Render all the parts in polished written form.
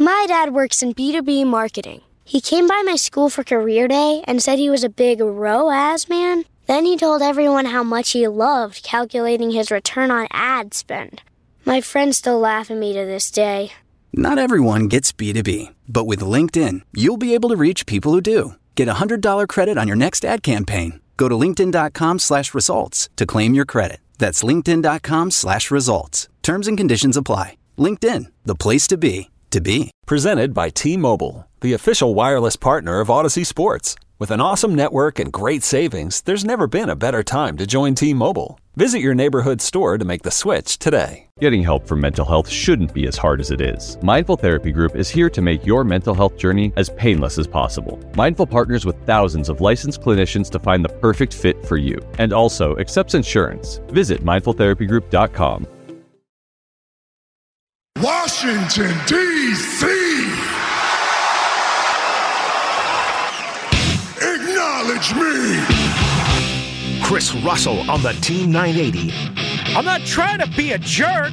My dad works in B2B marketing. He came by my school for career day and said he was a big ROAS man. Then he told everyone how much he loved calculating his return on ad spend. My friends still laugh at me to this day. Not everyone gets B2B, but with LinkedIn, you'll be able to reach people who do. Get a $100 credit on your next ad campaign. Go to linkedin.com/results to claim your credit. That's linkedin.com/results. Terms and conditions apply. LinkedIn, the place to be, to be. Presented by T-Mobile, the official wireless partner of Odyssey Sports. With an awesome network and great savings, there's never been a better time to join T-Mobile. Visit your neighborhood store to make the switch today. Getting help for mental health shouldn't be as hard as it is. Mindful Therapy Group is here to make your mental health journey as painless as possible. Mindful partners with thousands of licensed clinicians to find the perfect fit for you, and also accepts insurance. Visit mindfultherapygroup.com. Washington, D.C. Acknowledge me. Chris Russell on the Team 980. I'm not trying to be a jerk.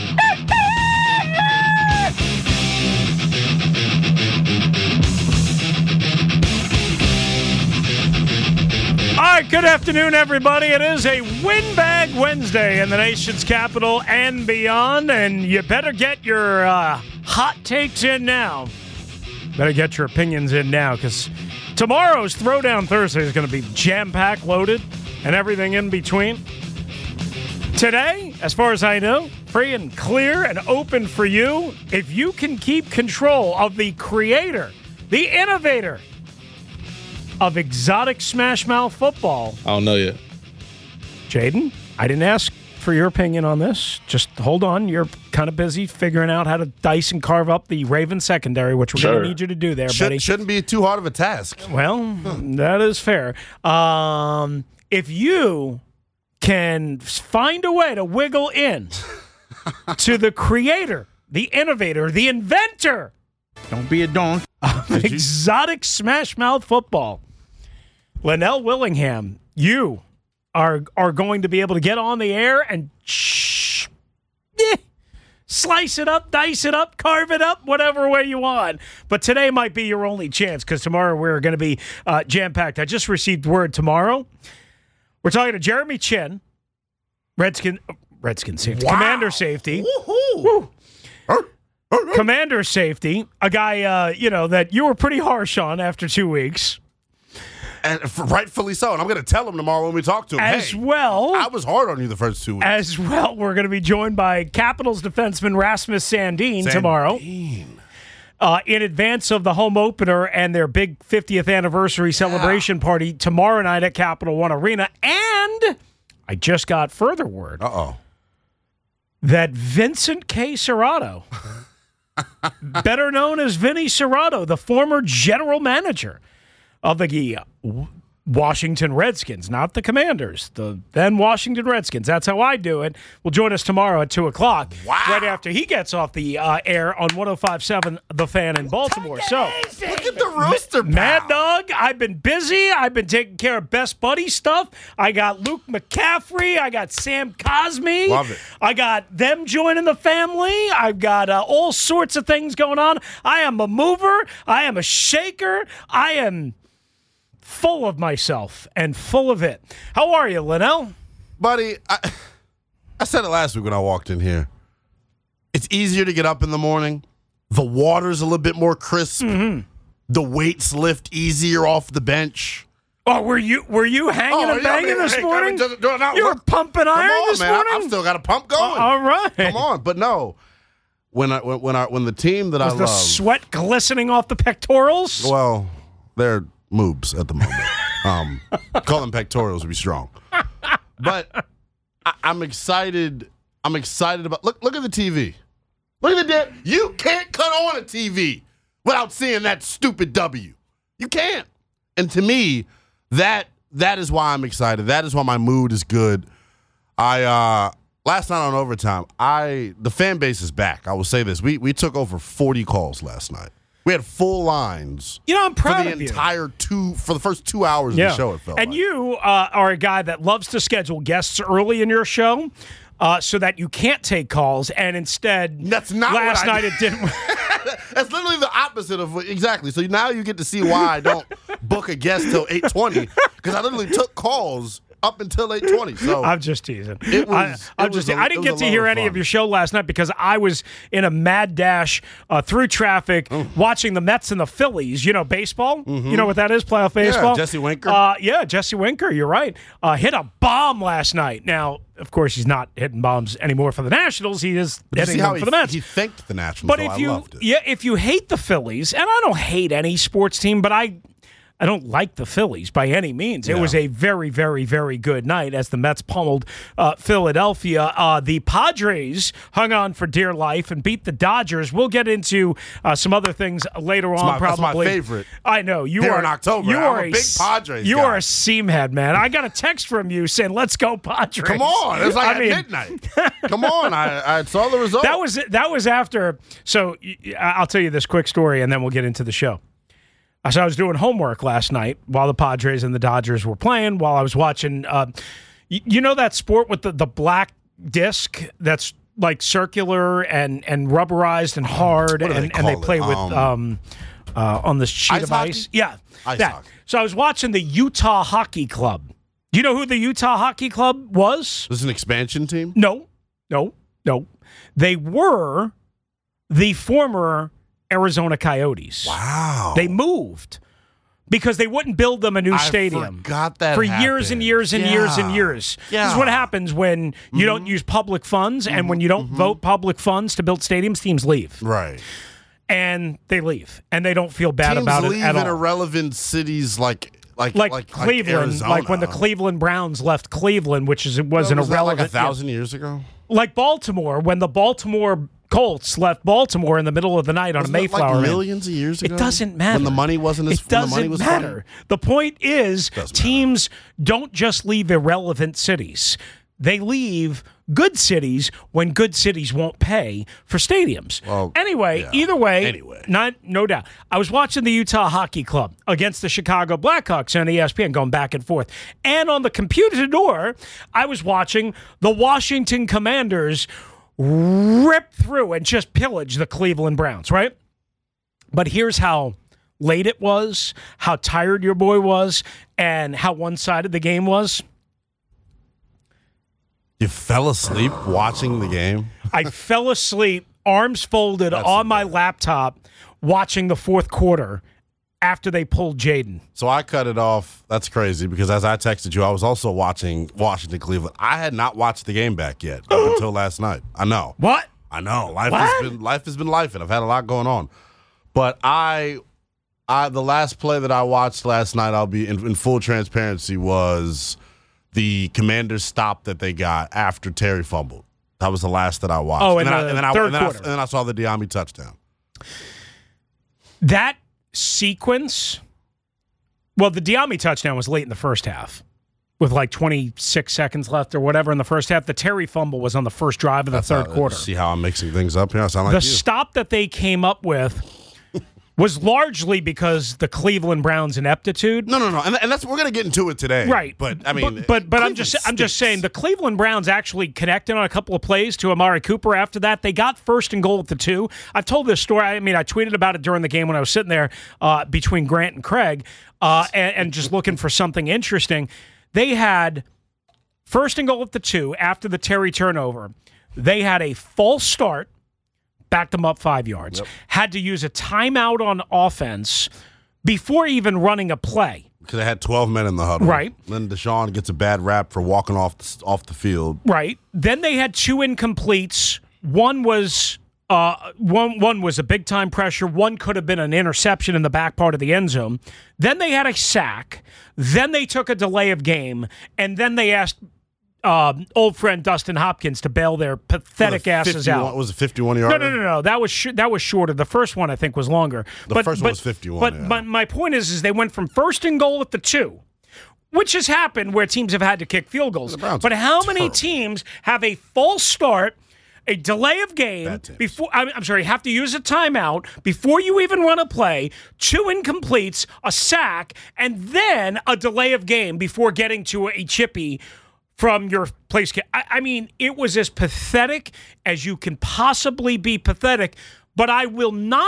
All right, good afternoon, everybody. It is a Windbag Wednesday in the nation's capital and beyond, and you better get your hot takes in now. Better get your opinions in now, because tomorrow's Throwdown Thursday is going to be jam-packed, loaded, and everything in between. Today, as far as I know, free and clear and open for you. If you can keep control of the creator, the innovator of exotic smash mouth football. I don't know yet. Jaden, I didn't ask for your opinion on this. Just hold on. You're kind of busy figuring out how to dice and carve up the Raven secondary, which we're going to need you to do there, buddy. Shouldn't be too hard of a task. Well, that is fair. If you can find a way to wiggle in to the creator, the innovator, the inventor, Don't be a donk. of exotic smash mouth football, Linnell Willingham, you are going to be able to get on the air and slice it up, dice it up, carve it up, whatever way you want. But today might be your only chance, because tomorrow we're going to be jam-packed. I just received word tomorrow. We're talking to Jeremy Chinn, Redskin safety, Commander safety. Woo-hoo. Commander safety, a guy, that you were pretty harsh on after 2 weeks. And rightfully so. And I'm going to tell him tomorrow when we talk to him. As well. I was hard on you the first 2 weeks. As well, we're going to be joined by Capitals defenseman Rasmus Sandin tomorrow. In advance of the home opener and their big 50th anniversary celebration party tomorrow night at Capital One Arena. And I just got further word. That Vincent K. Serrato, better known as Vinny Serrato, the former general manager of the Washington Redskins, not the Commanders, the then Washington Redskins. That's how I do it. Will join us tomorrow at 2 o'clock, right after he gets off the air on 105.7 The Fan in Baltimore. So, look at the rooster, pal. Mad Dog, I've been busy. I've been taking care of Best Buddy stuff. I got Luke McCaffrey. I got Sam Cosmi. Love it. I got them joining the family. I've got all sorts of things going on. I am a mover. I am a shaker. I am full of myself and full of it. How are you, Linnell? Buddy, I said it last week when I walked in here. It's easier to get up in the morning. The water's a little bit more crisp. Mm-hmm. The weights lift easier off the bench. Oh, were you hanging and banging this morning? You were pumping iron this morning? I've still got a pump going. All right. Come on. But no, when the team that I love. Was the sweat glistening off the pectorals? Well, they're moobs at the moment. Call them pectorals would be strong. But I'm excited. I'm excited about. Look at the TV. Look at the. You can't cut on a TV without seeing that stupid W. You can't. And to me, that is why I'm excited. That is why my mood is good. Last night on overtime, the fan base is back. I will say this: we took over 40 calls last night. We had full lines. I'm proud of you. For the first 2 hours of the show, it felt like. And you are a guy that loves to schedule guests early in your show so that you can't take calls, and instead, that's not last night it didn't. That's literally the opposite of exactly. So now you get to see why I don't book a guest till 8:20 because I literally took calls up until 8:20. So I'm just teasing. I didn't get to hear any of your show last night because I was in a mad dash through traffic watching the Mets and the Phillies. You know, baseball. Mm-hmm. You know what that is? Playoff baseball. Yeah, Jesse Winker. Jesse Winker. You're right. Hit a bomb last night. Now, of course, he's not hitting bombs anymore for the Nationals. He is hitting them for the Mets. He thanked the Nationals. But I loved it. if you hate the Phillies, and I don't hate any sports team, but I don't like the Phillies by any means. It was a very, very, very good night as the Mets pummeled Philadelphia. The Padres hung on for dear life and beat the Dodgers. We'll get into some other things later on. That's my favorite. I know. You here are in October. I'm a big Padres You guy. are a seamhead, man. I got a text from you saying, let's go Padres. Come on. It was like at midnight. Come on. I saw the result. That was after. So I'll tell you this quick story, and then we'll get into the show. So I was doing homework last night while the Padres and the Dodgers were playing, while I was watching, you know that sport with the black disc that's like circular and rubberized and hard, and they play with on this sheet of ice? Yeah. Ice hockey. So I was watching the Utah Hockey Club. Do you know who the Utah Hockey Club was? This is an expansion team? No. They were the former Arizona Coyotes. Wow. They moved because they wouldn't build them a new stadium. I forgot that for years and years and years and years. Yeah. This is what happens when you don't use public funds and when you don't vote public funds to build stadiums, teams leave. Right. And they leave. And they don't feel bad about it at all. Teams leave in irrelevant cities like Cleveland, Arizona. like when the Cleveland Browns left Cleveland, which was an irrelevant. That like 1,000 years ago? Like Baltimore, when the Baltimore Colts left Baltimore in the middle of the night on a Mayflower. Like millions of years ago? It doesn't matter. When the money wasn't as It doesn't matter. The point is, teams don't just leave irrelevant cities. They leave good cities when good cities won't pay for stadiums. Well, either way, no doubt. I was watching the Utah Hockey Club against the Chicago Blackhawks on ESPN, going back and forth. And on the computer door, I was watching the Washington Commanders rip through and just pillage the Cleveland Browns, right? But here's how late it was, how tired your boy was, and how one-sided the game was. You fell asleep watching the game? I fell asleep, arms folded on my laptop, watching the fourth quarter after they pulled Jaden. So I cut it off. That's crazy because as I texted you, I was also watching Washington Cleveland. I had not watched the game back yet up until last night. I know. What? I know. Life has been life, and I've had a lot going on. But the last play that I watched last night, I'll be in full transparency, was the Commanders' stop that they got after Terry fumbled. That was the last that I watched. Oh, and then I saw the Diami touchdown. That sequence, well, the Diami touchdown was late in the first half with like 26 seconds left or whatever in the first half. The Terry fumble was on the first drive of the third quarter. See how I'm mixing things up here? I sound like the stop that they came up with was largely because the Cleveland Browns' ineptitude. No, and that's we're going to get into it today, right? But I mean, but I'm just saying the Cleveland Browns actually connected on a couple of plays to Amari Cooper. After that, they got first and goal at the 2. I've told this story. I mean, I tweeted about it during the game when I was sitting there between Grant and Craig, and just looking for something interesting. They had first and goal at the 2 after the Terry turnover. They had a false start. Backed them up 5 yards. Yep. Had to use a timeout on offense before even running a play. Because they had 12 men in the huddle. Right. Then Deshaun gets a bad rap for walking off the field. Right. Then they had 2 incompletes. One was a big time pressure. One could have been an interception in the back part of the end zone. Then they had a sack. Then they took a delay of game, and then they asked old friend Dustin Hopkins to bail their pathetic asses out. Was it 51-yarder? No. That was shorter. The first one, I think, was longer. The first one was 51. But my point is they went from first and goal at the 2, which has happened where teams have had to kick field goals. But how many teams have a false start, a delay of game before? Have to use a timeout before you even run a play, 2 incompletes, a sack, and then a delay of game before getting to a chippy from your place. I mean, it was as pathetic as you can possibly be pathetic, But I will not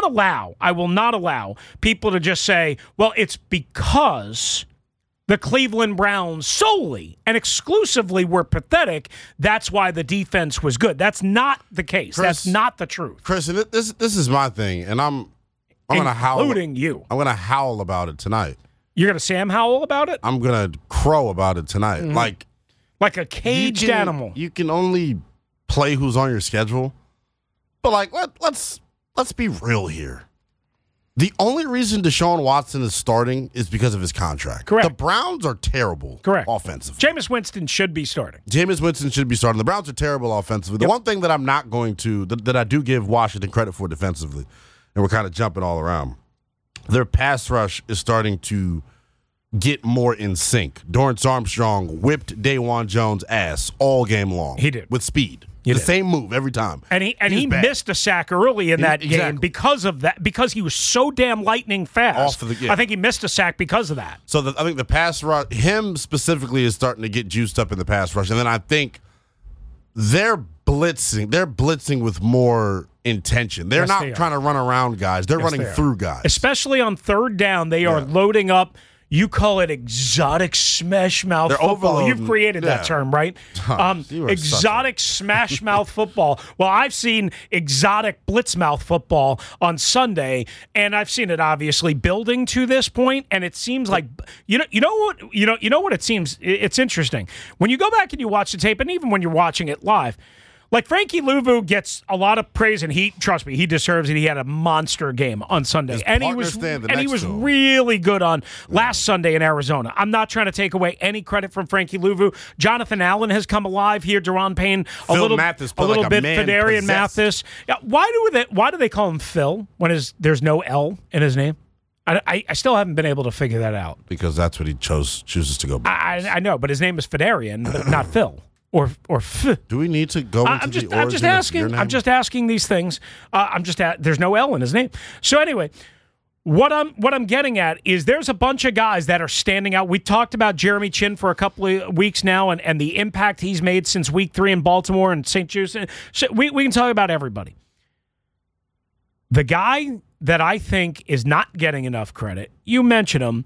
allow people to just say, well, it's because the Cleveland Browns solely and exclusively were pathetic. That's why the defense was good. That's not the case. Chris, that's not the truth. Chris, this is my thing, and I'm going to howl. Including you. I'm going to howl about it tonight. You're going to Sam Howell about it? I'm going to crow about it tonight. Mm-hmm. Like a caged animal. You can only play who's on your schedule. But, let's be real here. The only reason Deshaun Watson is starting is because of his contract. Correct. The Browns are terrible offensively. Jameis Winston should be starting. Jameis Winston should be starting. The Browns are terrible offensively. The one thing that I'm not going to, that I do give Washington credit for defensively, and we're kind of jumping all around, their pass rush is starting to get more in sync. Dorrance Armstrong whipped Dawan Jones' ass all game long. He did. With speed. Same move every time. And he missed a sack early in that game because of that, because he was so damn lightning fast. I think he missed a sack because of that. So I think the pass rush, him specifically, is starting to get juiced up in the pass rush. And then I think they're blitzing with more intention. They're not trying to run around guys. They're running through guys. Especially on third down, they are loading up. You call it exotic smash mouth football. Overloading. You've created that term, right? Exotic smash mouth football. Well, I've seen exotic blitz mouth football on Sunday, and I've seen it obviously building to this point. And it seems like you know what it seems. It's interesting when you go back and you watch the tape, and even when you're watching it live. Like Frankie Louvu gets a lot of praise, and trust me, he deserves it. He had a monster game on Sunday, and he was really good on last Sunday in Arizona. I'm not trying to take away any credit from Frankie Louvu. Jonathan Allen has come alive here. Deron Payne a little bit. Fedarian Mathis. Yeah, why do they call him Phil when there's no L in his name? I still haven't been able to figure that out. Because that's what he chooses to go by. I know, but his name is Fedarian, but not Phil. Or do we need to go into the origin I'm just asking. of your name? I'm just asking these things. There's no L in his name. So anyway, what I'm getting at is there's a bunch of guys that are standing out. We talked about Jeremy Chin for a couple of weeks now, and the impact he's made since week 3 in Baltimore and St. Jude. So we can talk about everybody. The guy that I think is not getting enough credit, you mentioned him,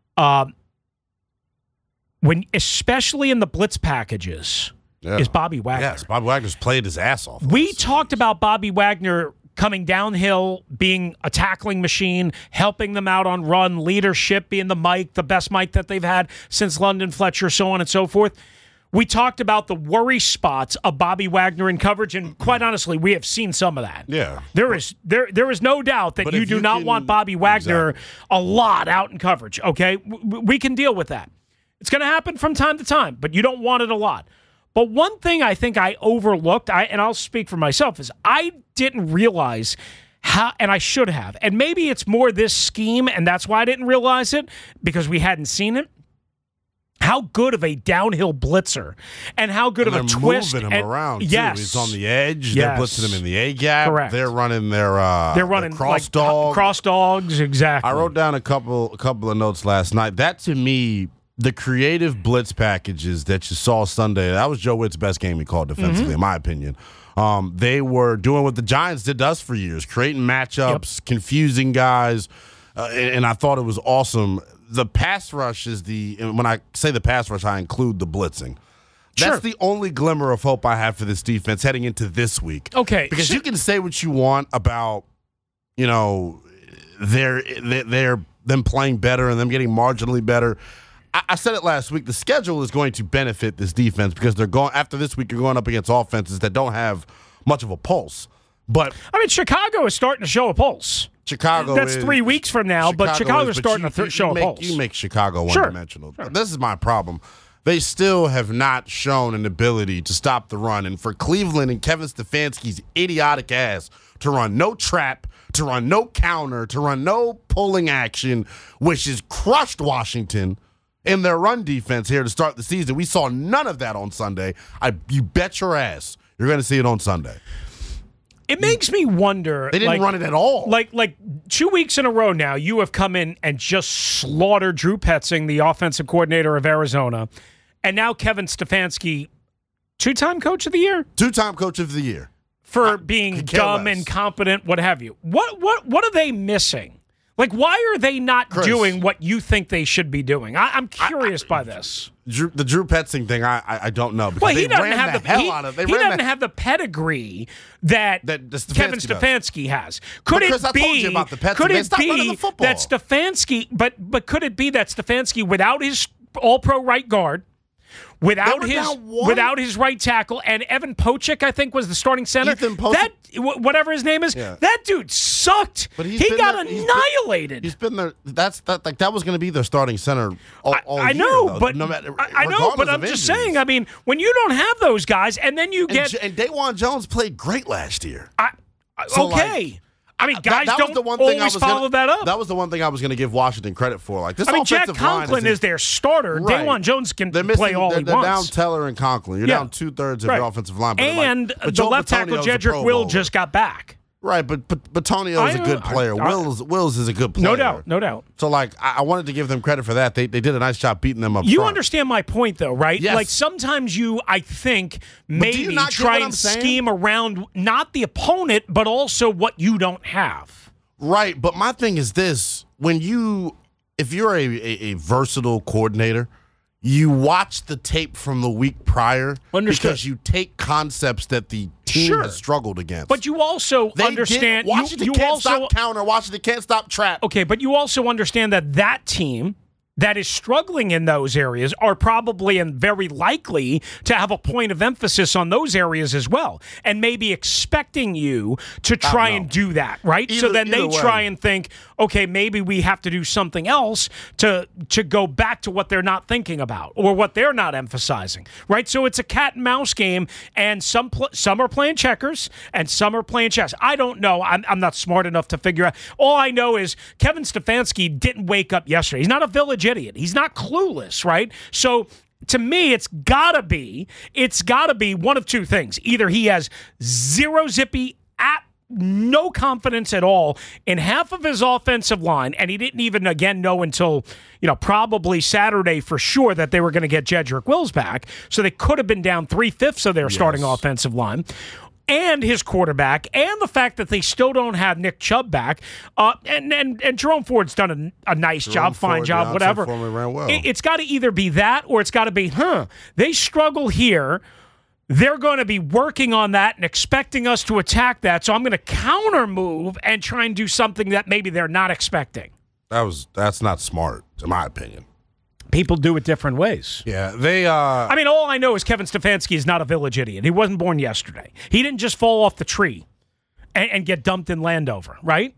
especially in the blitz packages. Is Bobby Wagner. Yes, Bobby Wagner's played his ass off. We talked about Bobby Wagner coming downhill, being a tackling machine, helping them out on run, leadership, being the best Mike that they've had since London Fletcher, so on and so forth. We talked about the worry spots of Bobby Wagner in coverage, and quite honestly, we have seen some of that. Yeah. There is no doubt that you do not want Bobby Wagner a lot out in coverage, okay? We can deal with that. It's going to happen from time to time, but you don't want it a lot. But one thing I think I overlooked, and I'll speak for myself, is I didn't realize how, and I should have, and maybe it's more this scheme, and that's why I didn't realize it, because we hadn't seen it, how good of a downhill blitzer and how good of a twist. They're moving him around, too. Yes. He's on the edge. Yes. They're blitzing him in the A-gap. Correct. They're running their cross dog. Cross dogs, exactly. I wrote down a couple of notes last night. That, to me, the creative blitz packages that you saw Sunday, that was Joe Witt's best game he called defensively, in my opinion. They were doing what the Giants did to us for years, creating matchups, confusing guys, and I thought it was awesome. The pass rush is and when I say the pass rush, I include the blitzing. That's the only glimmer of hope I have for this defense heading into this week. Okay. Because you can say what you want about, them playing better and them getting marginally better. I said it last week. The schedule is going to benefit this defense because after this week, you're going up against offenses that don't have much of a pulse. But I mean, Chicago is starting to show a pulse. That's 3 weeks from now, but Chicago's starting to show a pulse. You make Chicago one-dimensional. Sure. This is my problem. They still have not shown an ability to stop the run. And for Cleveland and Kevin Stefanski's idiotic ass to run no trap, to run no counter, to run no pulling action, which has crushed Washington in their run defense here to start the season. We saw none of that on Sunday. You bet your ass you're going to see it on Sunday. It makes me wonder. They didn't run it at all. Like 2 weeks in a row now, you have come in and just slaughtered Drew Petzing, the offensive coordinator of Arizona, and now Kevin Stefanski, two-time coach of the year? Two-time coach of the year. for being dumb, less. incompetent, what have you. What are they missing? Like, why are they not doing what you think they should be doing? I'm curious by this. The Drew Petzing thing, I don't know. Well, he doesn't have the pedigree that Kevin Stefanski has. Could it be that Stefanski? But could it be that Stefanski, without his All-Pro right guard, without his right tackle, and Evan Pocic, I think, was the starting center. That whatever his name is, that dude sucked. But he got annihilated. He's been there. That was going to be their starting center all I year. Know, but I'm just saying. I mean, when you don't have those guys, and then you get and Daquan Jones played great last year. I mean, guys don't always follow that up. That was the one thing I was going to give Washington credit for. Like this, Jack Conklin is their starter. Right. Daquan Jones can play all he wants. They're down Teller and Conklin. You're down 2/3 of your offensive line. And the left tackle Jedrick Will just got back. Right, but Bitonio is a good player. Wills is a good player. No doubt. So, I wanted to give them credit for that. They did a nice job beating them up You front. understand my point, though, right? Yes. Like, sometimes I think, maybe try and scheme around not the opponent, but also what you don't have. Right, but my thing is this. If you're a versatile coordinator, you watch the tape from the week prior because you take concepts that the team has struggled against. But you also understand Washington can't stop counter. Washington can't stop trap. Okay, but you also understand that team that is struggling in those areas are probably and very likely to have a point of emphasis on those areas as well, and maybe expecting you to try and do that, right? So then they try and think, okay, maybe we have to do something else to go back to what they're not thinking about or what they're not emphasizing, right? So it's a cat and mouse game, and some are playing checkers and some are playing chess. I don't know. I'm not smart enough to figure out. All I know is Kevin Stefanski didn't wake up yesterday. He's not a village idiot. He's not clueless, right? So to me, it's gotta be one of two things. Either he has zero zippy no confidence at all in half of his offensive line, and he didn't even, again, know until, probably Saturday for sure that they were going to get Jedrick Wills back, so they could have been down 3/5 of their starting offensive line, and his quarterback, and the fact that they still don't have Nick Chubb back, and Jerome Ford's done a nice job, fine job, whatever. Ran well. It's got to either be that, or it's got to be, they struggle here. They're going to be working on that and expecting us to attack that, so I'm going to counter move and try and do something that maybe they're not expecting. That's not smart, in my opinion. People do it different ways. Yeah, they. I mean, all I know is Kevin Stefanski is not a village idiot. He wasn't born yesterday. He didn't just fall off the tree and get dumped in Landover, right?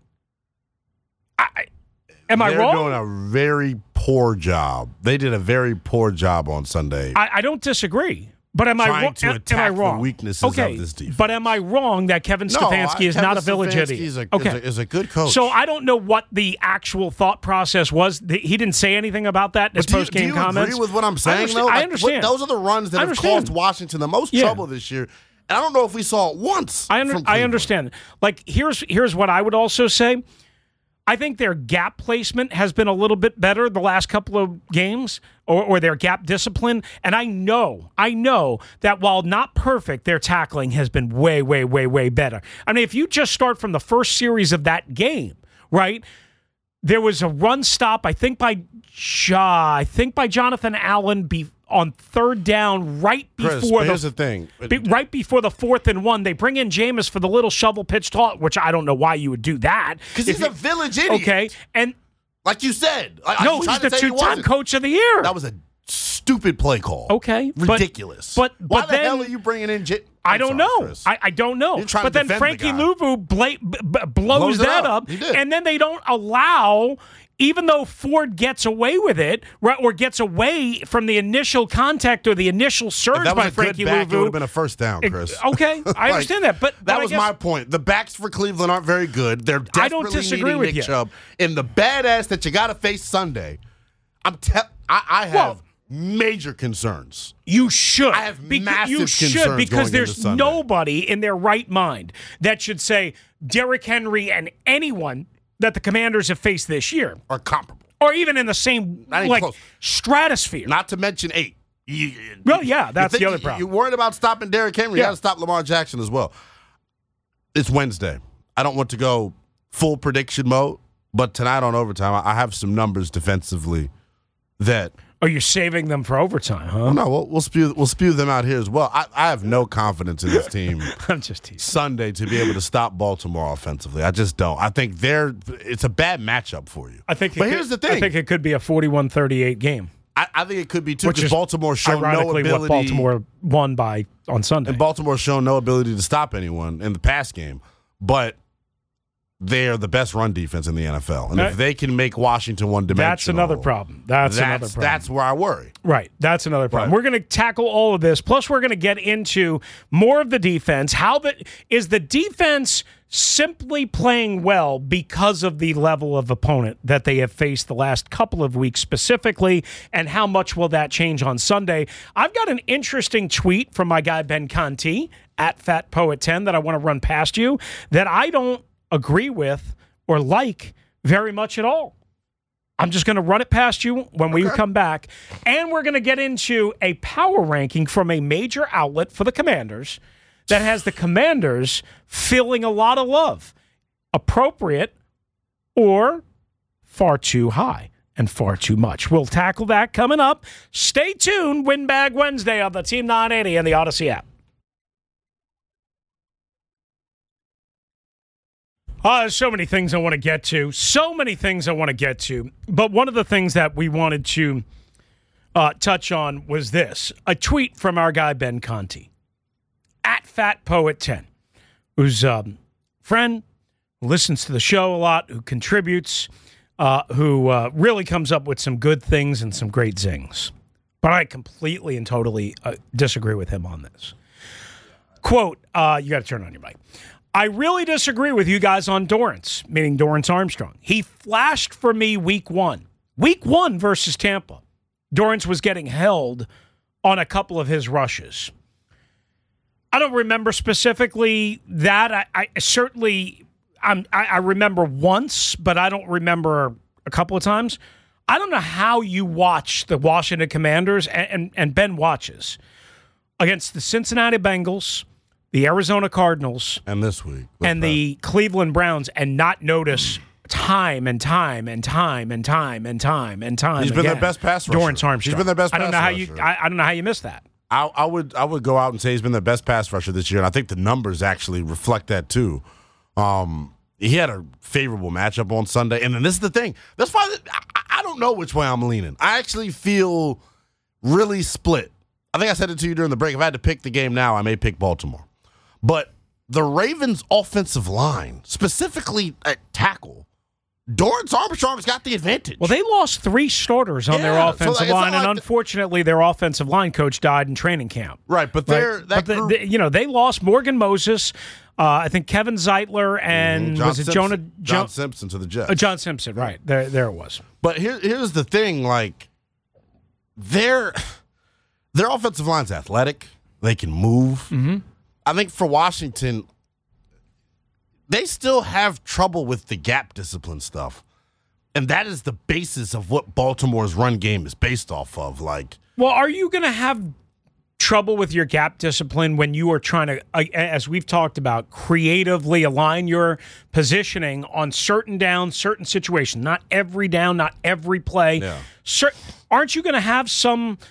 Am I wrong? They're doing a very poor job. They did a very poor job on Sunday. I don't disagree. But am I wrong? To attack the weaknesses of this defense. But am I wrong that Kevin Stefanski is not a village idiot? Is a good coach. So I don't know what the actual thought process was. He didn't say anything about that in his post-game comments. Do you agree with what I'm saying, though? I understand. Those are the runs that have caused Washington the most trouble this year. And I don't know if we saw it once. I understand. Like, here's what I would also say. I think their gap placement has been a little bit better the last couple of games, or their gap discipline. And I know that while not perfect, their tackling has been way, way, way, way better. I mean, if you just start from the first series of that game, right? There was a run stop, I think by Jonathan Allen on third down right before here's the thing. Right before the 4th and 1, they bring in Jameis for the little shovel pitch toss, which I don't know why you would do that. Because he's a village idiot. Okay, and like you said, he's the 2-time coach of the year. That was a stupid play call. Okay, ridiculous. But why the then, hell are you bringing in? I don't know. I don't know. But then Frankie Louvu blows that up, and then they don't allow. Even though Ford gets away with it, right, or gets away from the initial contact or the initial surge by Frankie Louvu, it would have been a first down, Chris. Okay, I understand that, but that was my point. The backs for Cleveland aren't very good. They're desperately needing Nick Chubb. And the badass that you got to face Sunday, I have major concerns. You should. I have massive concerns because going there's nobody in their right mind that should say Derrick Henry and anyone that the Commanders have faced this year are comparable, or even in the same stratosphere. Not to mention 8. Well, yeah, that's the other problem. You're worried about stopping Derrick Henry. You got to stop Lamar Jackson as well. it's Wednesday. I don't want to go full prediction mode, but tonight on Overtime, I have some numbers defensively that. Oh, you're saving them for overtime, huh? Well, no, we'll spew them out here as well. I have no confidence in this team. I'm just teasing. Think to be able to stop Baltimore offensively. I just don't. I think it's a bad matchup for you. Here's the thing. I think it could be a 41-38 game. I think it could be too, which because is Baltimore showed no ironically ability. what Baltimore won by on Sunday. And Baltimore's shown no ability to stop anyone in the pass game. But they are the best run defense in the NFL. And if they can make Washington one-dimensional. That's another problem. That's where I worry. Right. That's another problem. Right. We're going to tackle all of this. Plus, we're going to get into more of the defense. Is the defense simply playing well because of the level of opponent that they have faced the last couple of weeks specifically, and how much will that change on Sunday? I've got an interesting tweet from my guy Ben Conti at FatPoet10 that I want to run past you that I don't agree with or like very much at all. I'm just going to run it past you when we come back. And we're going to get into a power ranking from a major outlet for the Commanders that has the Commanders feeling a lot of love. Appropriate or far too high and far too much. We'll tackle that coming up. Stay tuned. Windbag Wednesday on the Team 980 and the Odyssey app. There's so many things I want to get to. But one of the things that we wanted to touch on was this. A tweet from our guy, Ben Conti, at FatPoet10, who's a friend, who listens to the show a lot, who contributes, who really comes up with some good things and some great zings. But I completely and totally disagree with him on this. Quote, you got to turn on your mic. I really disagree with you guys on Dorrance, meaning Dorrance Armstrong. He flashed for me week one versus Tampa. Dorrance was getting held on a couple of his rushes. I don't remember specifically that. I certainly remember once, but I don't remember a couple of times. I don't know how you watch the Washington Commanders, and Ben watches, against the Cincinnati Bengals, the Arizona Cardinals, and this week, and the Cleveland Browns, and not notice time and time and time and time and time and time. He's been their best pass rusher. Dorrance Armstrong. He's been their best pass rusher. I don't know how you missed that. I would go out and say he's been their best pass rusher this year, and I think the numbers actually reflect that too. He had a favorable matchup on Sunday, and then this is the thing. That's why I don't know which way I'm leaning. I actually feel really split. I think I said it to you during the break. If I had to pick the game now, I may pick Baltimore. But the Ravens' offensive line, specifically at tackle, Dorrance Armstrong's got the advantage. Well, they lost 3 starters on their offensive line, and unfortunately, their offensive line coach died in training camp. Right, but they lost Morgan Moses, I think Kevin Zeitler, and John Simpson to the Jets. John Simpson, right. There it was. But here's the thing, like, their offensive line's athletic. They can move. Mm-hmm. I think for Washington, they still have trouble with the gap discipline stuff. And that is the basis of what Baltimore's run game is based off of. Well, are you going to have trouble with your gap discipline when you are trying to, as we've talked about, creatively align your positioning on certain downs, certain situations? Not every down, not every play. Yeah. Aren't you going to have some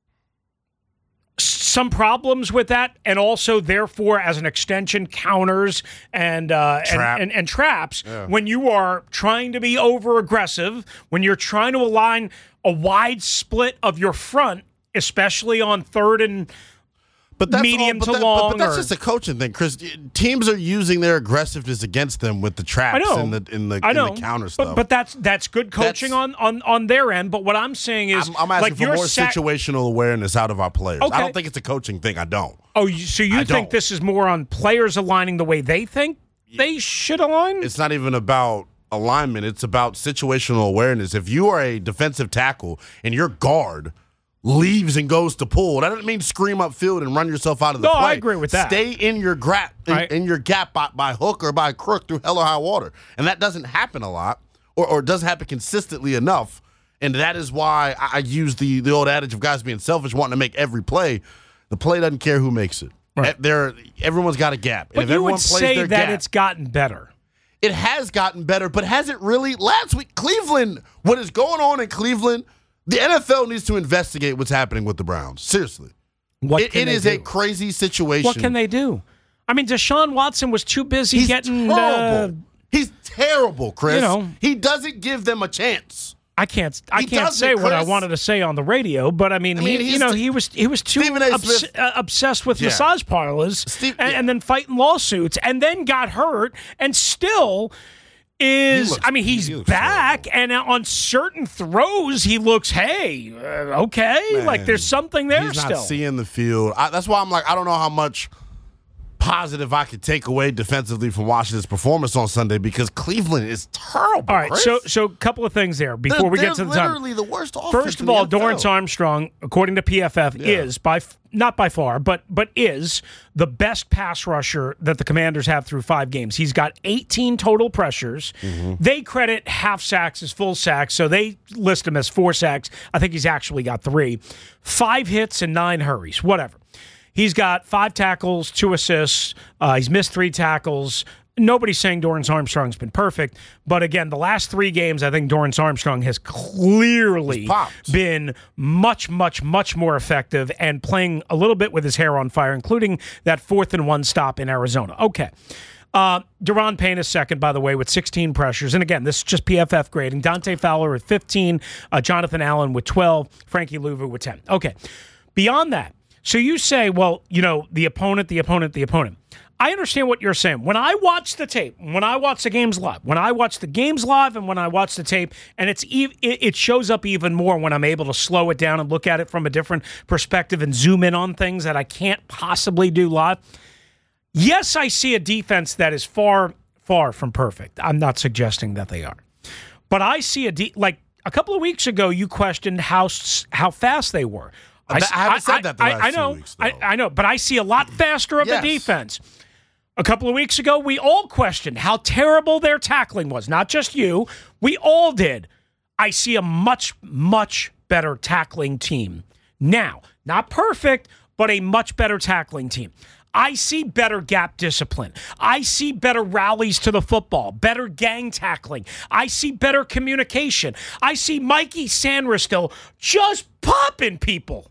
problems with that, and also therefore as an extension counters and traps when you are trying to be over aggressive, when you're trying to align a wide split of your front, especially on third and medium to long. But that's just a coaching thing, Chris. Teams are using their aggressiveness against them with the traps and the counter stuff. But that's good coaching on their end. But what I'm saying is, I'm asking for more situational awareness out of our players. Okay. I don't think it's a coaching thing. I don't. Oh, so you think this is more on players aligning the way they think they should align? It's not even about alignment. It's about situational awareness. If you are a defensive tackle and your guard leaves and goes to pull, that doesn't mean scream upfield and run yourself out of the play. No, I agree with that. Stay in your gap by hook or by crook through hell or high water. And that doesn't happen a lot or doesn't happen consistently enough. And that is why I use the old adage of guys being selfish, wanting to make every play. The play doesn't care who makes it. Right. Everyone's got a gap. But and if you everyone would plays say their that gap, it's gotten better. It has gotten better, but has it really? Last week, Cleveland, what is going on in Cleveland, the NFL needs to investigate what's happening with the Browns. Seriously. It is a crazy situation. What can they do? I mean, Deshaun Watson was too busy getting... terrible. He's terrible, Chris. He doesn't give them a chance. I can't say what I wanted to say on the radio, but I mean he was too obsessed with massage parlors and then fighting lawsuits, and then got hurt, and still he's back, terrible. And on certain throws he looks, okay, man, like there's something there. He's not seeing the field. That's why I'm like, I don't know how much positive I could take away defensively from Washington's performance on Sunday, because Cleveland is terrible. All right, Chris. so a couple of things there before we get to the time. They're literally the worst offense. First of all, in the NFL. Dorrance Armstrong, according to PFF, is not by far, but is the best pass rusher that the Commanders have through 5 games. He's got 18 total pressures. Mm-hmm. They credit half sacks as full sacks, so they list him as 4 sacks. I think he's actually got 3. 5 hits and 9 hurries, whatever. He's got 5 tackles, 2 assists. He's missed 3 tackles. Nobody's saying Dorrance Armstrong's been perfect, but again, the last 3 games, I think Dorrance Armstrong has clearly been much, much, much more effective and playing a little bit with his hair on fire, including that 4th and 1 stop in Arizona. Okay. Deron Payne is second, by the way, with 16 pressures. And again, this is just PFF grading. Dante Fowler with 15, Jonathan Allen with 12, Frankie Louvu with 10. Okay. Beyond that, so you say, well, the opponent. I understand what you're saying. When I watch the tape, when I watch the games live, and when I watch the tape, and it shows up even more when I'm able to slow it down and look at it from a different perspective and zoom in on things that I can't possibly do live. Yes, I see a defense that is far, far from perfect. I'm not suggesting that they are. But I see like a couple of weeks ago, you questioned how fast they were. I haven't said that the last 2 weeks, though. I know, but I see a lot faster of the defense. A couple of weeks ago, we all questioned how terrible their tackling was. Not just you. We all did. I see a much, much better tackling team. Now, not perfect, but a much better tackling team. I see better gap discipline. I see better rallies to the football, better gang tackling. I see better communication. I see Mikey Sandristil just popping people.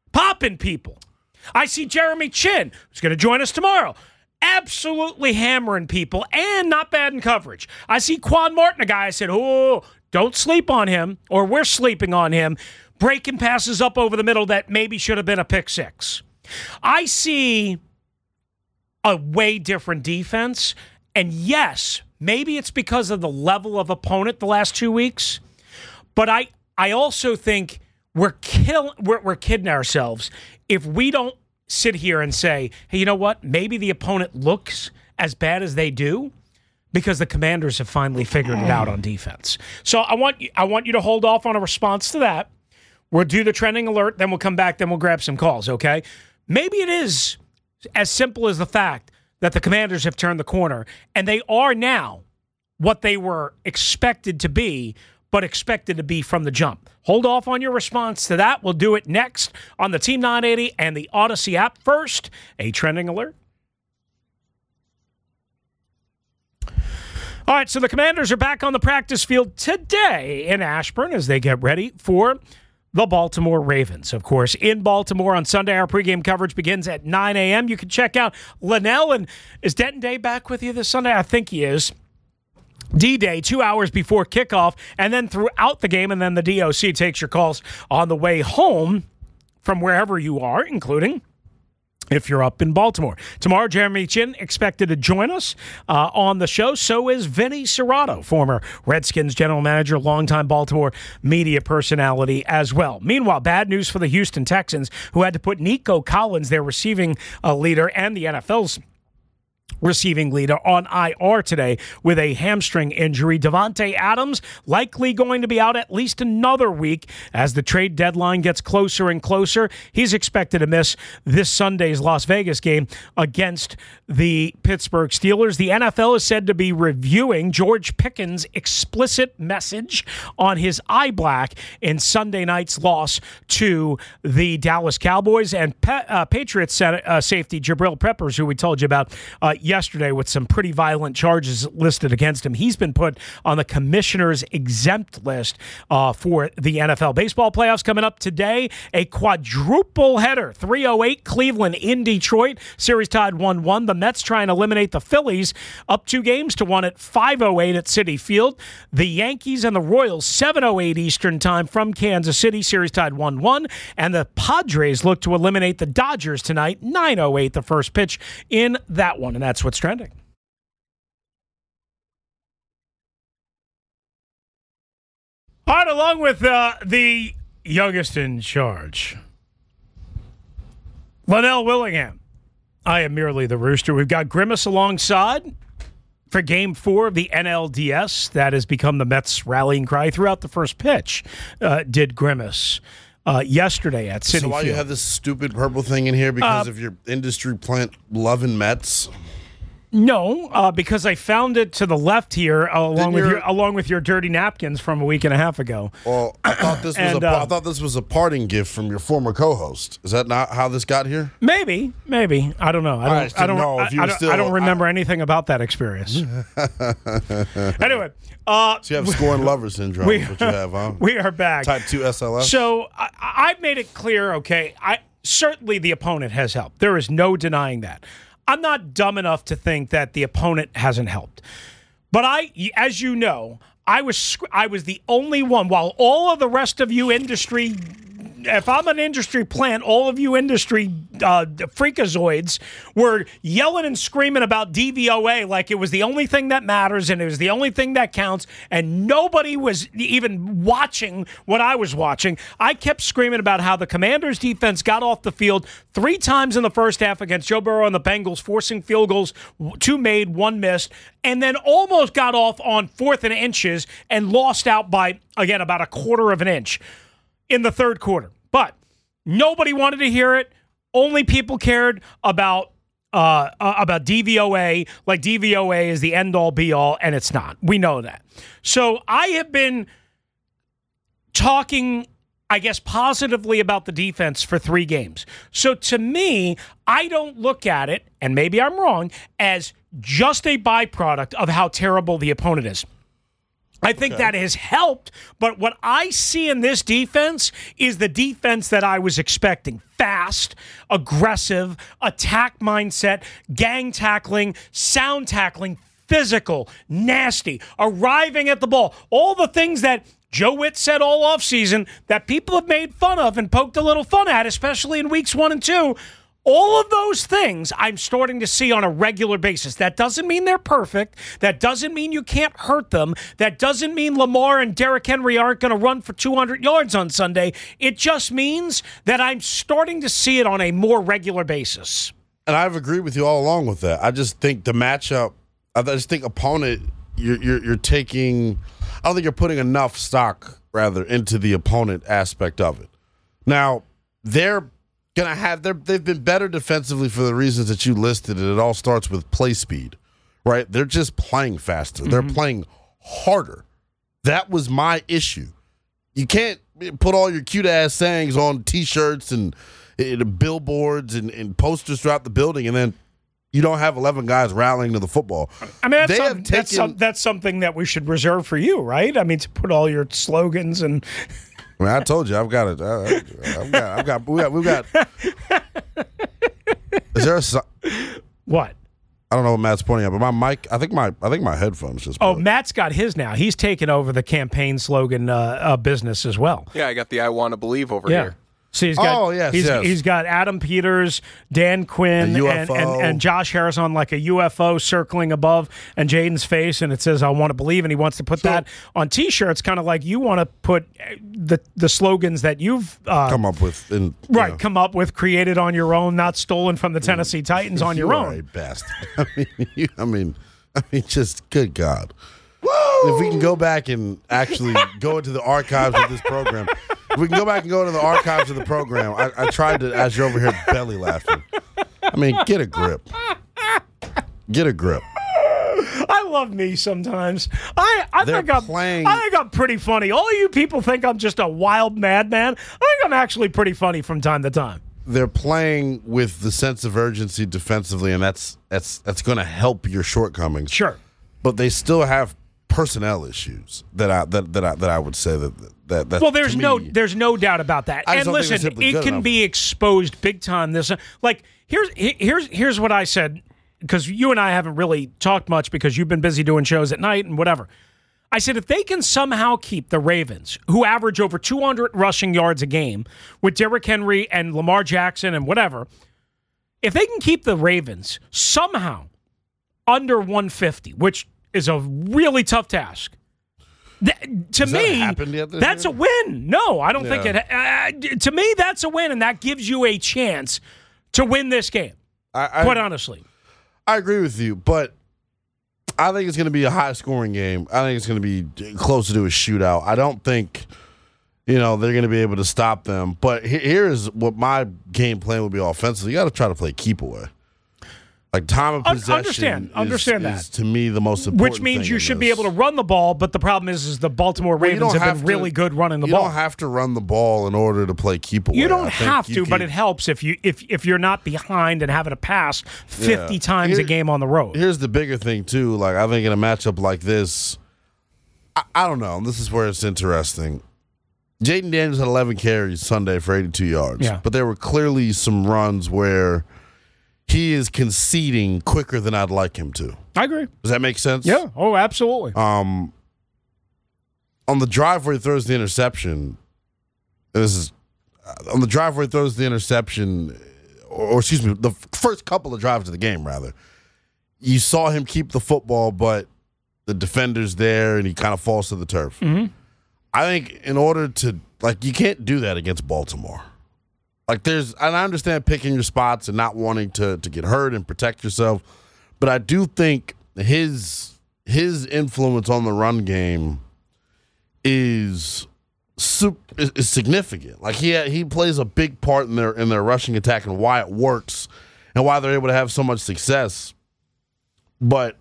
I see Jeremy Chin, who's going to join us tomorrow, absolutely hammering people and not bad in coverage. I see Quan Martin, a guy I said, don't sleep on him, or we're sleeping on him, breaking passes up over the middle that maybe should have been a pick 6. I see a way different defense, and yes, maybe it's because of the level of opponent the last 2 weeks, but I also think we're kidding ourselves if we don't sit here and say, hey, you know what? Maybe the opponent looks as bad as they do because the Commanders have finally figured it out on defense. So I want you to hold off on a response to that. We'll do the trending alert, then we'll come back, then we'll grab some calls, okay? Maybe it is as simple as the fact that the Commanders have turned the corner, and they are now what they were expected to be, but expected to be from the jump. Hold off on your response to that. We'll do it next on the Team 980 and the Odyssey app. First, a trending alert. All right, so the Commanders are back on the practice field today in Ashburn as they get ready for the Baltimore Ravens. Of course, in Baltimore on Sunday, our pregame coverage begins at 9 a.m. You can check out Linnell. And is Denton Day back with you this Sunday? I think he is. D-Day 2 hours before kickoff, and then throughout the game, and then the DOC takes your calls on the way home from wherever you are, including if you're up in Baltimore. Tomorrow, Jeremy Chin expected to join us on the show. So is Vinny Serrato, former Redskins general manager, longtime Baltimore media personality as well. Meanwhile, bad news for the Houston Texans, who had to put Nico Collins, their receiving leader, and the NFL's receiving leader, on IR today with a hamstring injury. Davante Adams likely going to be out at least another week as the trade deadline gets closer and closer. He's expected to miss this Sunday's Las Vegas game against the Pittsburgh Steelers. The NFL is said to be reviewing George Pickens' explicit message on his eye black in Sunday night's loss to the Dallas Cowboys, and Patriots safety Jabril Peppers, who we told you about yesterday with some pretty violent charges listed against him. He's been put on the commissioner's exempt list for the NFL. Baseball playoffs coming up today. A quadruple header. 3:08 Cleveland in Detroit. Series tied 1-1. The Mets try and eliminate the Phillies up 2 games to 1 at 5:08 at Citi Field. The Yankees and the Royals 7:08 Eastern time from Kansas City. Series tied 1-1. And the Padres look to eliminate the Dodgers tonight. 9:08 the first pitch in that one. And that's what's trending. All right, along with the youngest in charge, Linnell Willingham. I am merely the Rooster. We've got Grimace alongside for Game 4 of the NLDS. That has become the Mets' rallying cry throughout the first pitch, did Grimace. Yesterday at Citi Field. So why you have this stupid purple thing in here? Because of your industry plant loving Mets? No, because I found it to the left here, along with your dirty napkins from a week and a half ago. Well, I thought this was a parting gift from your former co-host. Is that not how this got here? Maybe. I don't know. I don't remember anything about that experience. Anyway, so you have scoring lover syndrome. That's what you have, huh? We are back. Type 2 SLS. So I've made it clear. Okay, certainly the opponent has helped. There is no denying that. I'm not dumb enough to think that the opponent hasn't helped. But as you know, I was the only one, while all of the rest of you industry, if I'm an industry plant, all of you industry freakazoids were yelling and screaming about DVOA like it was the only thing that matters and it was the only thing that counts, and nobody was even watching what I was watching. I kept screaming about how the Commanders' defense got off the field 3 times in the first half against Joe Burrow and the Bengals, forcing field goals, 2 made, 1 missed, and then almost got off on 4th and inches and lost out by, again, about a quarter of an inch in the third quarter. But nobody wanted to hear it. Only people cared about DVOA, like DVOA is the end-all, be-all, and it's not. We know that. So I have been talking, I guess, positively about the defense for 3 games. So to me, I don't look at it, and maybe I'm wrong, as just a byproduct of how terrible the opponent is. I think that has helped, but what I see in this defense is the defense that I was expecting. Fast, aggressive, attack mindset, gang tackling, sound tackling, physical, nasty, arriving at the ball. All the things that Joe Witt said all offseason that people have made fun of and poked a little fun at, especially in weeks 1 and 2. All of those things I'm starting to see on a regular basis. That doesn't mean they're perfect. That doesn't mean you can't hurt them. That doesn't mean Lamar and Derrick Henry aren't going to run for 200 yards on Sunday. It just means that I'm starting to see it on a more regular basis. And I've agreed with you all along with that. I just think the matchup, I just think opponent, you're taking, I don't think you're putting enough stock, rather, into the opponent aspect of it. Now, they've been better defensively for the reasons that you listed, and it all starts with play speed, right? They're just playing faster. Mm-hmm. They're playing harder. That was my issue. You can't put all your cute-ass sayings on T-shirts and billboards and posters throughout the building, and then you don't have 11 guys rallying to the football. I mean, that's something that we should reserve for you, right? I mean, to put all your slogans and – I mean, I told you, I've got it. We've got. Is there a? What? I don't know what Matt's pointing at, but my mic. I think my headphones just. Oh, Matt's got his now. He's taken over the campaign slogan business as well. Yeah, I got the "I Want to Believe" over here. So he's got Adam Peters, Dan Quinn, and Josh Harris on like a UFO circling above and Jaden's face, and it says "I want to believe," and he wants to put that on T-shirts, kind of like you want to put the slogans that you've come up with, come up with, created on your own, not stolen from the Tennessee Titans on your own. You are a bastard. I mean, just good God. Woo! If we can go back and actually go into the archives of this program, if we can go back and go into the archives of the program, I tried to, as you're over here belly laughing. I mean, get a grip. Get a grip. I love me sometimes. I think I'm pretty funny. All of you people think I'm just a wild madman. I think I'm actually pretty funny from time to time. They're playing with the sense of urgency defensively, and that's going to help your shortcomings. Sure, but they still have personnel issues that I would say that. Well, there's no doubt about that. And listen, it can be exposed big time. Here's what I said, because you and I haven't really talked much because you've been busy doing shows at night and whatever. I said if they can somehow keep the Ravens, who average over 200 rushing yards a game, with Derrick Henry and Lamar Jackson and whatever, if they can keep the Ravens somehow under 150, which is a really tough task. To me, that's a win. No, I don't think it. To me, that's a win, and that gives you a chance to win this game. Quite honestly, I agree with you, but I think it's going to be a high-scoring game. I think it's going to be closer to a shootout. I don't think they're going to be able to stop them. But here's what my game plan would be offensively. You got to try to play keep away. Like time of possession is to me the most important thing. Which means you should be able to run the ball, but the problem is the Baltimore Ravens have been really good running the ball. You don't have to run the ball in order to play keep away. You don't have to, but it helps if you're not behind and having to pass 50 times a game on the road. Here's the bigger thing too. Like I think in a matchup like this, I don't know. This is where it's interesting. Jaden Daniels had 11 carries Sunday for 82 yards, but there were clearly some runs where he is conceding quicker than I'd like him to. I agree. Does that make sense? Yeah. Oh, absolutely. On the drive where he throws the interception, on the drive where he throws the interception, or excuse me, the first couple of drives of the game, rather, you saw him keep the football, but the defender's there, and he kind of falls to the turf. Mm-hmm. I think in order to, you can't do that against Baltimore. And I understand picking your spots and not wanting to get hurt and protect yourself, but I do think his influence on the run game is significant. Like he plays a big part in their rushing attack and why it works and why they're able to have so much success. But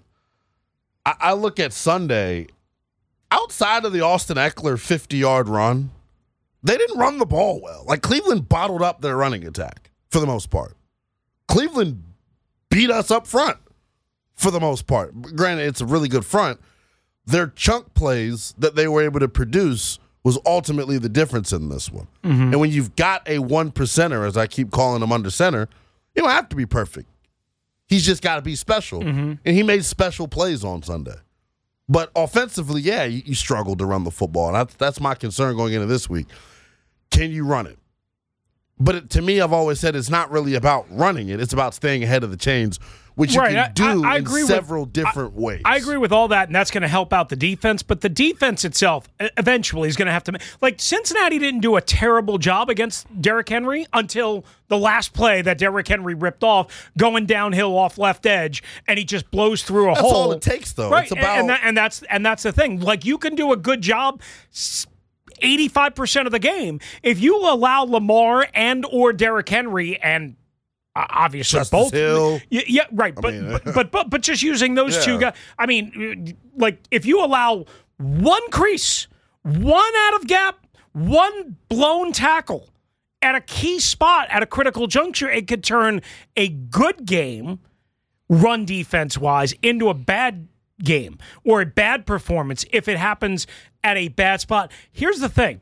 I look at Sunday, outside of the Austin Eckler 50-yard run, they didn't run the ball well. Like, Cleveland bottled up their running attack for the most part. Cleveland beat us up front for the most part. Granted, it's a really good front. Their chunk plays that they were able to produce was ultimately the difference in this one. Mm-hmm. And when you've got a 1%er, as I keep calling him under center, you don't have to be perfect. He's just got to be special. Mm-hmm. And he made special plays on Sunday. But offensively, you struggled to run the football. And that's my concern going into this week. Can you run it? But to me, I've always said it's not really about running it. It's about staying ahead of the chains, which you can do in several different ways. I agree with all that, and that's going to help out the defense. But the defense itself eventually is going to have to – like, Cincinnati didn't do a terrible job against Derrick Henry until the last play that Derrick Henry ripped off, going downhill off left edge, and he just blows through a hole. That's all it takes, though. Right, it's about and that's the thing. Like, you can do a good job 85% of the game. If you allow Lamar and or Derrick Henry and obviously Justice both, Hill. Yeah, right. But just using those two guys. I mean, like if you allow one crease, one out of gap, one blown tackle at a key spot at a critical juncture, it could turn a good game, run defense wise, into a bad game or a bad performance if it happens at a bad spot. Here's the thing.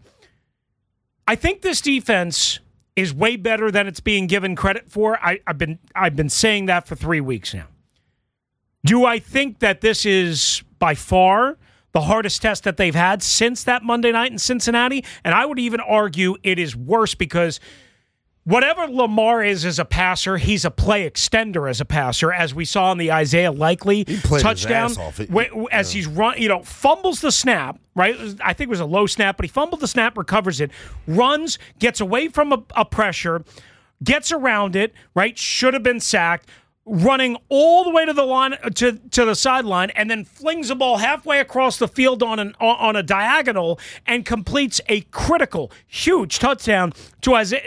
I think this defense is way better than it's being given credit for. I've been saying that for 3 weeks now. Do I think that this is by far the hardest test that they've had since that Monday night in Cincinnati. And I would even argue it is worse because whatever Lamar is as a passer, he's a play extender as a passer, as we saw in the Isaiah Likely touchdown. As he's fumbles the snap, right? I think it was a low snap, but he fumbled the snap, recovers it, runs, gets away from a pressure, gets around it, right? Should have been sacked. Running all the way to the line to the sideline, and then flings the ball halfway across the field on a diagonal and completes a critical, huge touchdown to Isaiah.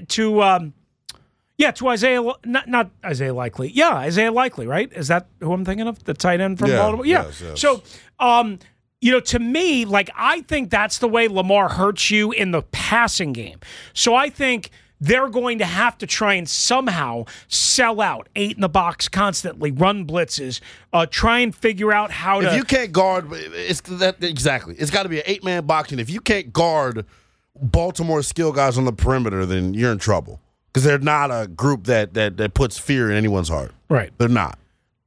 Not Isaiah Likely. Yeah, Isaiah Likely. Right? Is that who I'm thinking of? The tight end from Baltimore. Yeah. Yes. So, to me, I think that's the way Lamar hurts you in the passing game. So I think they're going to have to try and somehow sell out, 8 in the box constantly, run blitzes, try and figure out how to. If you can't guard, it's got to be an 8-man box, and if you can't guard Baltimore skill guys on the perimeter, then you're in trouble because they're not a group that puts fear in anyone's heart. Right, they're not.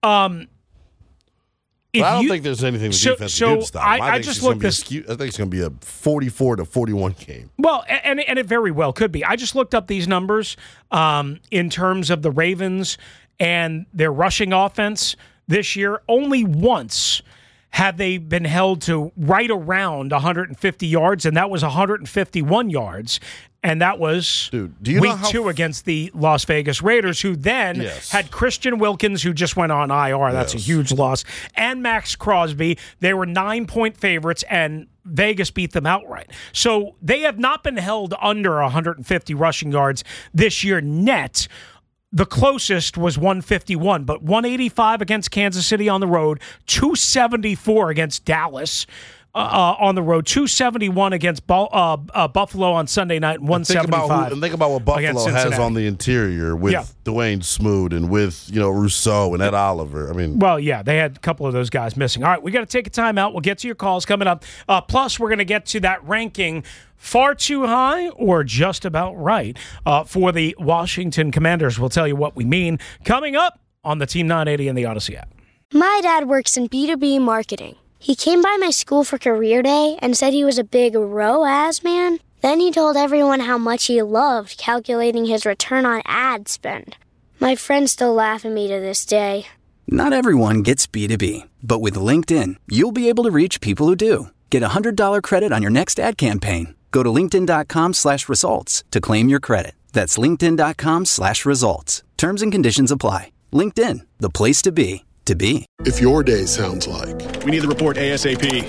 I don't think there's anything the defense can do to stop. I think it's going to be a 44-41 game. Well, and it very well could be. I just looked up these numbers in terms of the Ravens and their rushing offense this year. Only once have they been held to right around 150 yards, and that was 151 yards. And that was week 2 against the Las Vegas Raiders, who then had Christian Wilkins, who just went on IR. That's a huge loss. And Max Crosby. They were 9-point favorites, and Vegas beat them outright. So they have not been held under 150 rushing yards this year net. The closest was 151, but 185 against Kansas City on the road, 274 against Dallas on the road, 271 against Buffalo on Sunday night, and 175. Think about what Buffalo has on the interior with Dwayne Smoot and with Rousseau and Ed Oliver. I mean, well, yeah, they had a couple of those guys missing. All right, we got to take a timeout. We'll get to your calls coming up. Plus, we're going to get to that ranking. Far too high or just about right for the Washington Commanders. We'll tell you what we mean coming up on the Team 980 and the Odyssey app. My dad works in B2B marketing. He came by my school for career day and said he was a big ROAS man. Then he told everyone how much he loved calculating his return on ad spend. My friends still laugh at me to this day. Not everyone gets B2B, but with LinkedIn, you'll be able to reach people who do. Get a $100 credit on your next ad campaign. Go to linkedin.com/results to claim your credit. That's linkedin.com/results. Terms and conditions apply. LinkedIn, the place to be, to be. If your day sounds like we need the report ASAP.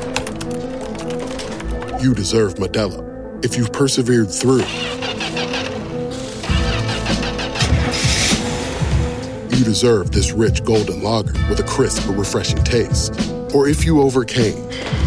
You deserve Modelo. If you've persevered through, you deserve this rich golden lager with a crisp but refreshing taste. Or if you overcame.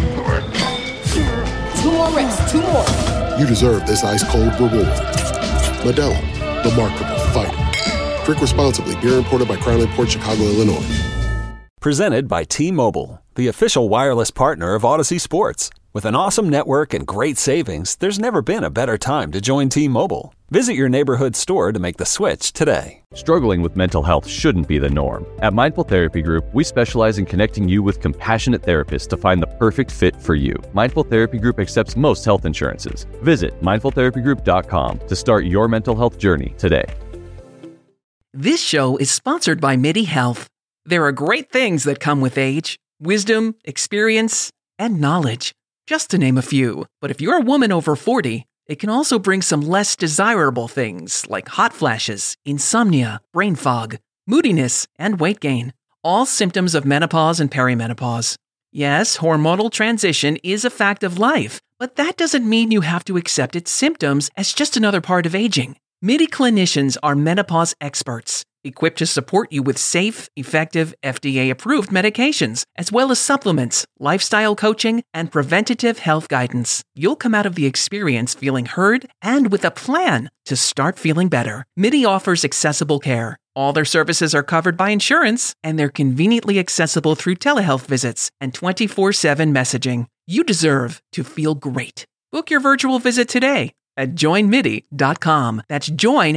2 more reps, 2 more. You deserve this ice-cold reward. Modelo, the Remarkable Fighter. Drink responsibly. Beer imported by Crown Imports, Chicago, Illinois. Presented by T-Mobile, the official wireless partner of Odyssey Sports. With an awesome network and great savings, there's never been a better time to join T-Mobile. Visit your neighborhood store to make the switch today. Struggling with mental health shouldn't be the norm. At Mindful Therapy Group, we specialize in connecting you with compassionate therapists to find the perfect fit for you. Mindful Therapy Group accepts most health insurances. Visit mindfultherapygroup.com to start your mental health journey today. This show is sponsored by MIDI Health. There are great things that come with age: wisdom, experience, and knowledge, just to name a few. But if you're a woman over 40, it can also bring some less desirable things like hot flashes, insomnia, brain fog, moodiness, and weight gain, all symptoms of menopause and perimenopause. Yes, hormonal transition is a fact of life, but that doesn't mean you have to accept its symptoms as just another part of aging. MIDI clinicians are menopause experts, equipped to support you with safe, effective, FDA-approved medications, as well as supplements, lifestyle coaching, and preventative health guidance. You'll come out of the experience feeling heard and with a plan to start feeling better. MIDI offers accessible care. All their services are covered by insurance, and they're conveniently accessible through telehealth visits and 24/7 messaging. You deserve to feel great. Book your virtual visit today at joinmidi.com. That's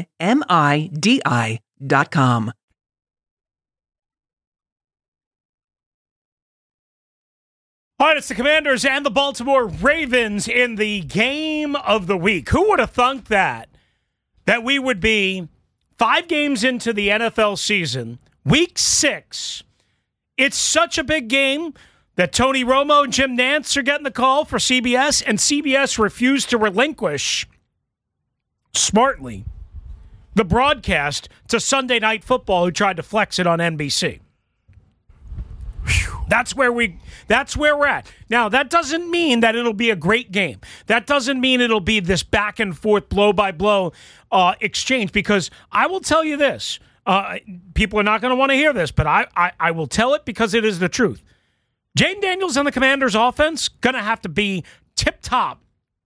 joinmidi.com. All right, it's the Commanders and the Baltimore Ravens in the game of the week. Who would have thunk that we would be 5 games into the NFL season, week 6. It's such a big game that Tony Romo and Jim Nantz are getting the call for CBS, and CBS refused to relinquish, smartly, the broadcast to Sunday Night Football, who tried to flex it on NBC. That's where we're at. Now, that doesn't mean that it'll be a great game. That doesn't mean it'll be this back and forth, blow-by-blow exchange, because I will tell you this. People are not going to want to hear this, but I will tell it because it is the truth. Jayden Daniels and the Commanders' offense going to have to be tip-top.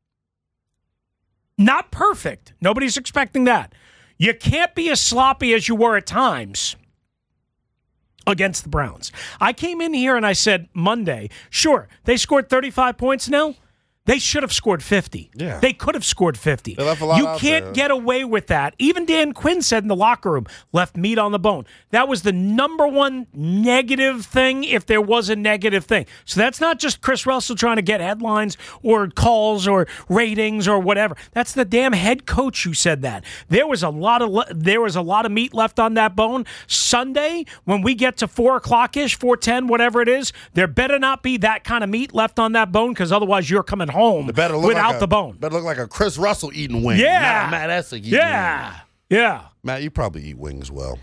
Not perfect. Nobody's expecting that. You can't be as sloppy as you were at times against the Browns. I came in here and I said Monday, sure, they scored 35 points now. They should have scored 50. Yeah. They could have scored 50. They left a lot you out can't there. get away with that. Even Dan Quinn said in the locker room, left meat on the bone. That was the number one negative thing if there was a negative thing. So that's not just Chris Russell trying to get headlines or calls or ratings or whatever. That's the damn head coach who said that. There was a lot of meat left on that bone. Sunday, when we get to 4 o'clock-ish, 4:10, whatever it is, there better not be that kind of meat left on that bone, because otherwise you're coming home without the bone. Better look like a Chris Russell eating wings. Yeah. Not Matt Essig eating wings. Yeah. Matt, you probably eat wings well.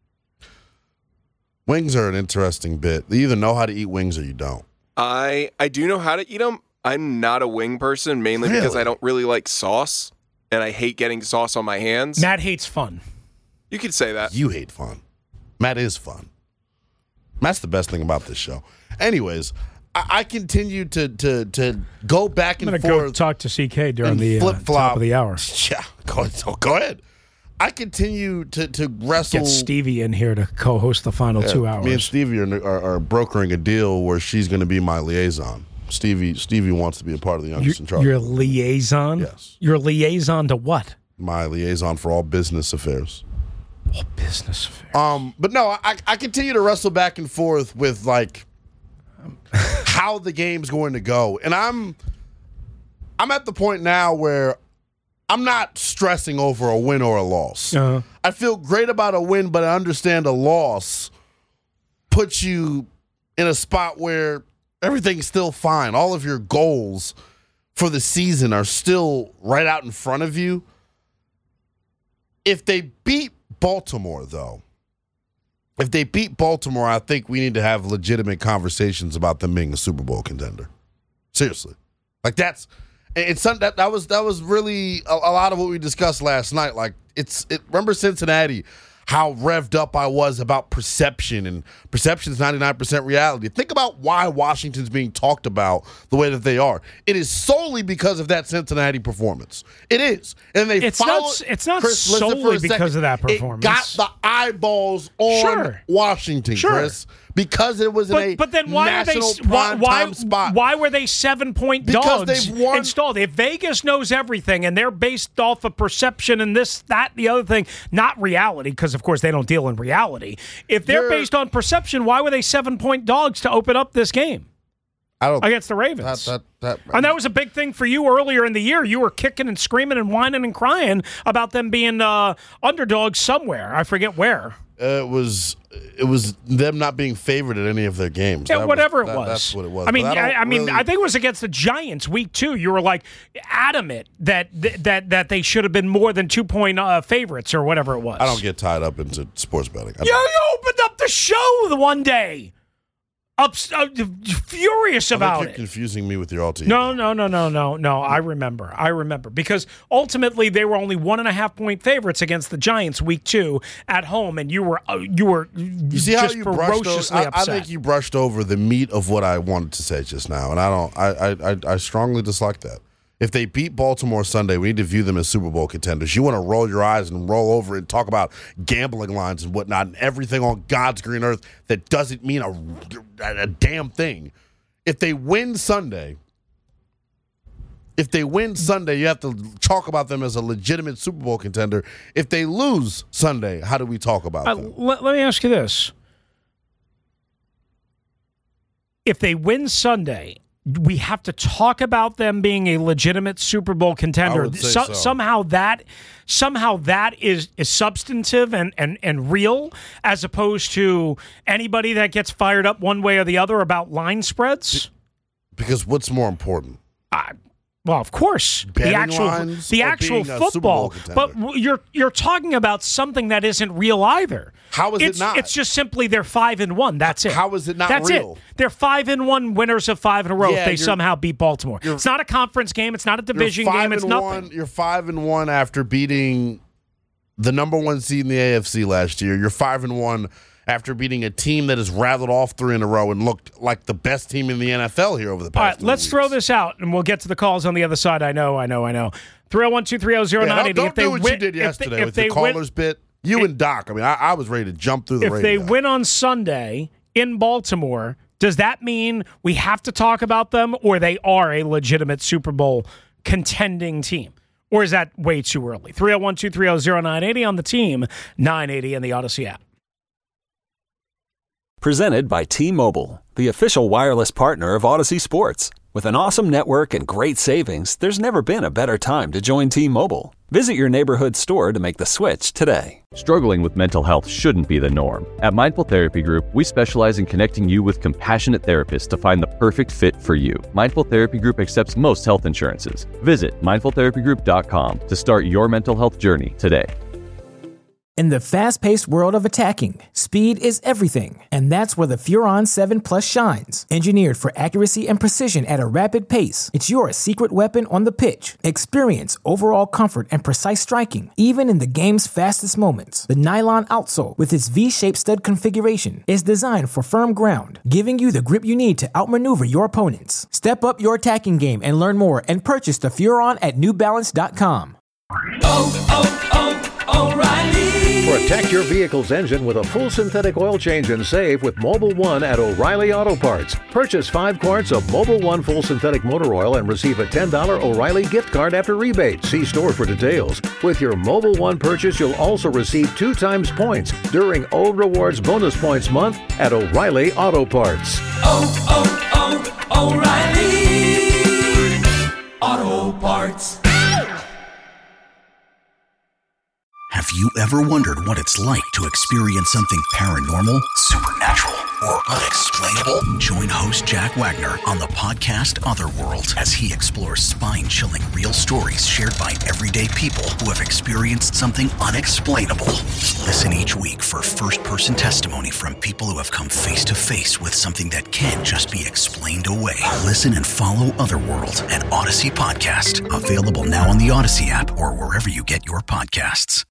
Wings are an interesting bit. You either know how to eat wings or you don't. I do know how to eat them. I'm not a wing person, mainly because I don't really like sauce, and I hate getting sauce on my hands. Matt hates fun. You could say that. You hate fun. Matt is fun. That's the best thing about this show. Anyways, I continue to go back and I'm forth. going to go talk to CK during the top of the hour. Yeah, go ahead. I continue to wrestle. Get Stevie in here to co-host the final 2 hours. Me and Stevie are brokering a deal where she's going to be my liaison. Stevie wants to be a part of the Youngest in Charge. Your liaison? Yes. Your liaison to what? My liaison for all business affairs. All business affairs. But no, I continue to wrestle back and forth with like how the game's going to go, and I'm at the point now where I'm not stressing over a win or a loss. Uh-huh. I feel great about a win, but I understand a loss puts you in a spot where everything's still fine. All of your goals for the season are still right out in front of you. If they beat Baltimore, though, I think we need to have legitimate conversations about them being a Super Bowl contender. Seriously. Like that was really a lot of what we discussed last night. Like remember Cincinnati, how revved up I was about perception, and perception is 99% reality. Think about why Washington's being talked about the way that they are. It is solely because of that Cincinnati performance. It is. And it's not Chris, solely because of that performance. It got the eyeballs on Washington, Chris. Because it was but then why national prime-time spot. Why were they 7-point dogs they've won, installed? If Vegas knows everything and they're based off of perception and this, that, the other thing, not reality, because, of course, they don't deal in reality. If they're based on perception, why were they 7-point dogs to open up this game against the Ravens? And that was a big thing for you earlier in the year. You were kicking and screaming and whining and crying about them being underdogs somewhere. I forget where. It was them not being favored at any of their games. Yeah, whatever it was. That's what it was. I mean, I think it was against the Giants week 2. You were like adamant that they should have been more than 2-point favorites or whatever it was. I don't get tied up into sports betting. You opened up the show the one day. Furious about it. You're confusing me with your all-team. No. I remember. Because ultimately they were only 1.5-point favorites against the Giants week 2 at home, and you were you see just how you ferociously upset. I think you brushed over the meat of what I wanted to say just now, and I strongly dislike that. If they beat Baltimore Sunday, we need to view them as Super Bowl contenders. You want to roll your eyes and roll over and talk about gambling lines and whatnot and everything on God's green earth that doesn't mean a damn thing. If they win Sunday, you have to talk about them as a legitimate Super Bowl contender. If they lose Sunday, how do we talk about them? Let me ask you this. if they win Sunday, we have to talk about them being a legitimate Super Bowl contender. I would say so. Somehow that is substantive and real, as opposed to anybody that gets fired up one way or the other about line spreads. Because what's more important? Well, of course, the actual football. But you're talking about something that isn't real either. How is it not? It's just simply they're 5-1. That's it. How is it not That's real? It. They're 5-1 winners of 5 in a row if they somehow beat Baltimore. It's not a conference game. It's not a division game. It's nothing. You're 5-1 after beating the number 1 seed in the AFC last year. You're 5-1 after beating a team that has rattled off 3 in a row and looked like the best team in the NFL here over the past 2 weeks. All right, let's throw this out, and we'll get to the calls on the other side. I know. 301-230-0980. Don't do what you did yesterday with the callers bit. You and Doc. I mean, I was ready to jump through the radio. If they win on Sunday in Baltimore, does that mean we have to talk about them, or they are a legitimate Super Bowl contending team? Or is that way too early? 301-230-0980 on the team, 980 in the Odyssey app. Presented by T-Mobile, the official wireless partner of Odyssey Sports. With an awesome network and great savings, there's never been a better time to join T-Mobile. Visit your neighborhood store to make the switch today. Struggling with mental health shouldn't be the norm. At Mindful Therapy Group, we specialize in connecting you with compassionate therapists to find the perfect fit for you. Mindful Therapy Group accepts most health insurances. Visit mindfultherapygroup.com to start your mental health journey today. In the fast-paced world of attacking, speed is everything, and that's where the Furon 7 Plus shines. Engineered for accuracy and precision at a rapid pace, it's your secret weapon on the pitch. Experience overall comfort and precise striking, even in the game's fastest moments. The nylon outsole, with its V-shaped stud configuration, is designed for firm ground, giving you the grip you need to outmaneuver your opponents. Step up your attacking game and learn more and purchase the Furon at newbalance.com. O'Reilly. Protect your vehicle's engine with a full synthetic oil change and save with Mobil 1 at O'Reilly Auto Parts. Purchase 5 quarts of Mobil 1 full synthetic motor oil and receive a $10 O'Reilly gift card after rebate. See store for details. With your Mobil 1 purchase, you'll also receive 2 times points during O Rewards Bonus Points Month at O'Reilly Auto Parts. O'Reilly Auto Parts. Have you ever wondered what it's like to experience something paranormal, supernatural, or unexplainable? Join host Jack Wagner on the podcast Otherworld as he explores spine-chilling real stories shared by everyday people who have experienced something unexplainable. Listen each week for first-person testimony from people who have come face-to-face with something that can't just be explained away. Listen and follow Otherworld, an Odyssey podcast. Available now on the Odyssey app or wherever you get your podcasts.